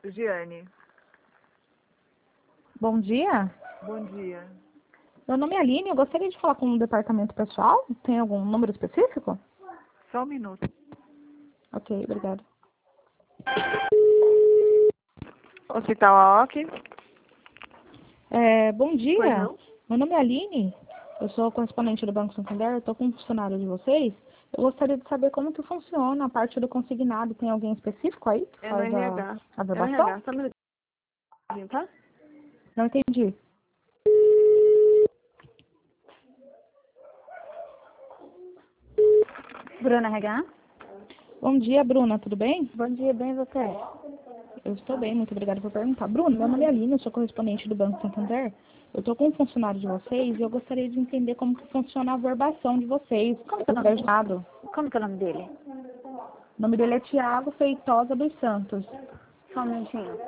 Giane. Bom dia. Bom dia. Meu nome é Aline, eu gostaria de falar com o departamento pessoal. Tem algum número específico? Só um minuto. Ok, obrigada. Hospital AOC. Bom dia. Pois não? Meu nome é Aline, eu sou correspondente do Banco Santander, eu estou com um funcionário de vocês. Eu gostaria de saber como que funciona a parte do consignado. Tem alguém específico aí que É no faz RH. a É no verbação? RH. Só um minutinho, tá? Não entendi. Bruna RH? Bom dia, Bruna, tudo bem? Bom dia, bem você? Eu estou bem, muito obrigada por perguntar. Bruna, meu nome é Aline, eu sou correspondente do Banco Santander. Eu estou com um funcionário de vocês e eu gostaria de entender como que funciona a verbação de vocês. Como que é o O nome? verjado. Como que é o nome dele? O nome dele é Tiago Feitosa dos Santos. Só um minutinho.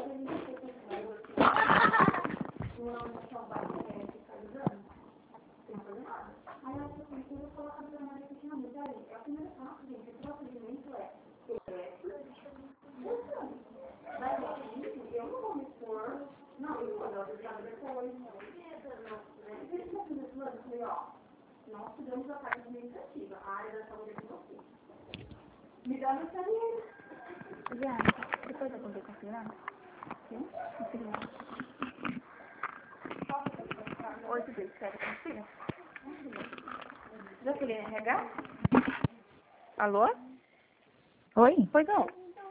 Já, depois eu comprei consignado? Sim? Consignado. 827, consiga? Já falei RH? Alô? Oi? Pois não.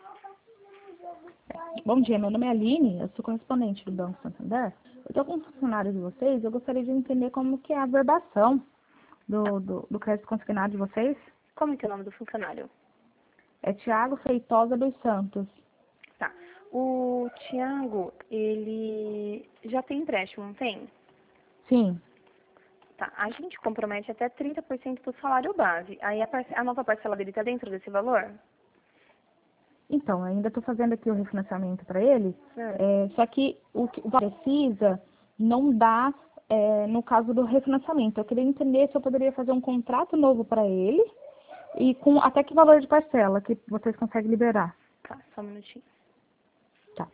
Bom dia, meu nome é Aline, eu sou correspondente do Banco Santander. Eu estou com um funcionário de vocês e eu gostaria de entender como que é a verbação do crédito consignado de vocês. Como que é o nome do funcionário? É Tiago Feitosa dos Santos. Tá. O Thiago, ele já tem empréstimo, não tem? Sim. Tá. A gente compromete até 30% do salário base. Aí a nova parcela dele tá dentro desse valor? Então, ainda estou fazendo aqui o refinanciamento para ele, só que o que precisa não dá no caso do refinanciamento. Eu queria entender se eu poderia fazer um contrato novo para ele e com até que valor de parcela que vocês conseguem liberar. Tá, só um minutinho. Tá.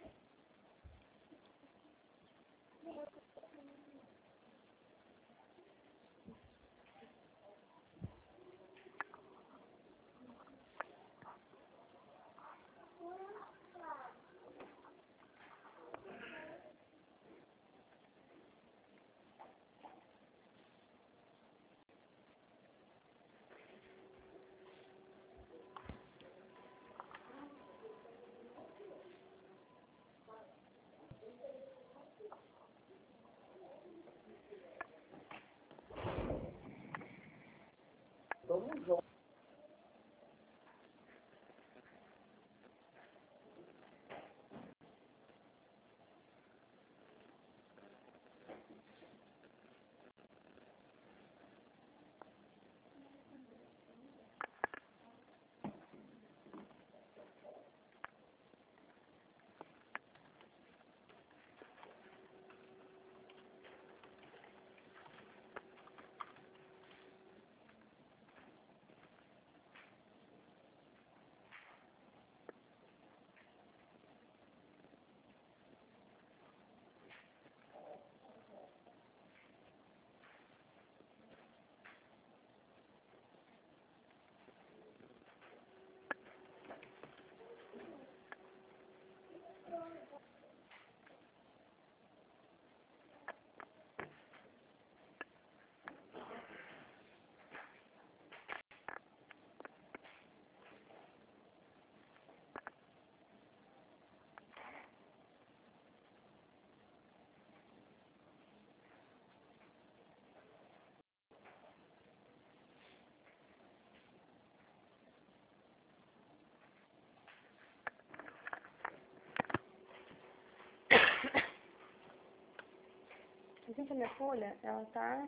Gente, a minha folha, ela tá...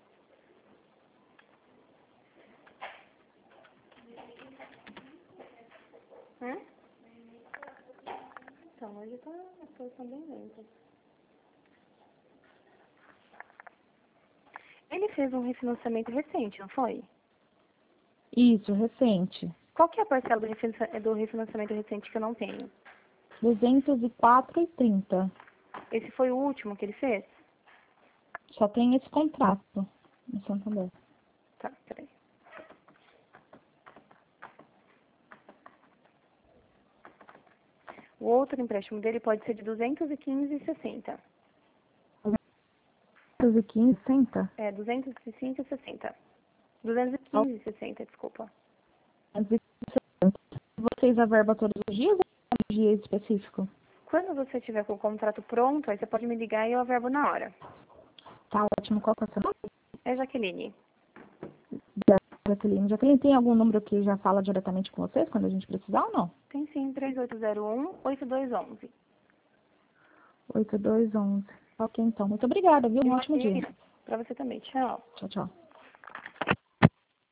Então, hoje as coisas estão bem lentas. Ele fez um refinanciamento recente, não foi? Isso, recente. Qual que é a parcela do refinanciamento recente que eu não tenho? 204,30. Esse foi o último que ele fez? Só tem esse contrato no Santander. Tá, peraí. O outro empréstimo dele pode ser de 215,60. 215,60? É, 205,60. 215,60, desculpa. Vocês a verba todos os dias ou um dia específico? Quando você tiver com o contrato pronto, aí você pode me ligar e eu averbo na hora. Tá ótimo. Qual que é o seu nome? É Jaqueline. Jaqueline. Jaqueline, tem algum número que já fala diretamente com vocês quando a gente precisar ou não? Tem sim, 3801-8211. 8211. Ok, então. Muito obrigada, viu? Um ótimo dia. Pra você também. Tchau. Tchau, tchau.